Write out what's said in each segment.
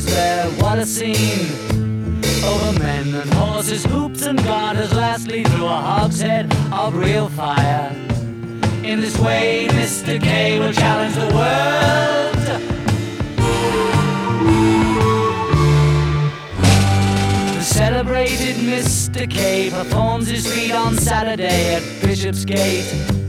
is fair, what a scene. Over men and horses, hoops and garters, lastly through a hogshead of real fire. In this way, Mr. K will challenge the world. The celebrated Mr. K performs his feat on Saturday at Bishopsgate.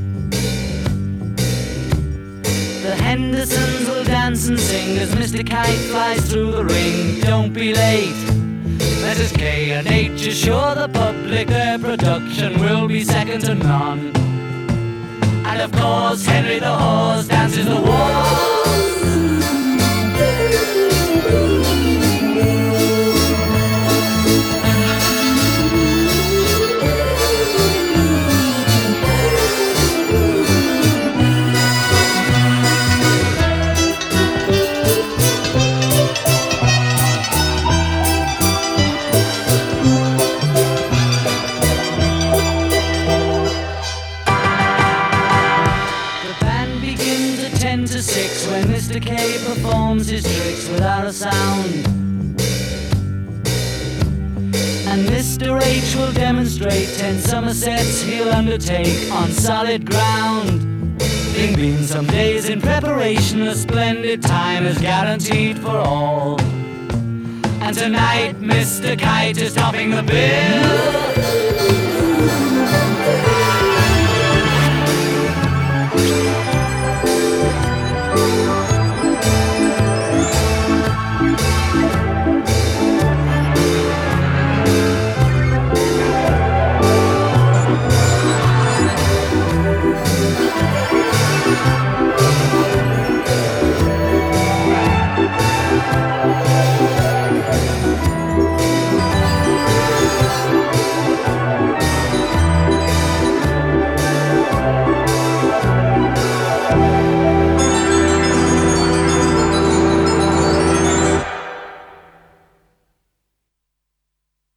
The Hendersons will dance and sing as Mr. Kite flies through the ring. Don't be late. Messrs. K and H assure the public their production will be second to none. And of course Henry the Horse dances the waltz. To 6 when Mr. K performs his tricks without a sound. And Mr. H will demonstrate 10 Somersets he'll undertake on solid ground. Being been some days in preparation, a splendid time is guaranteed for all. And tonight Mr. Kite is topping the bill.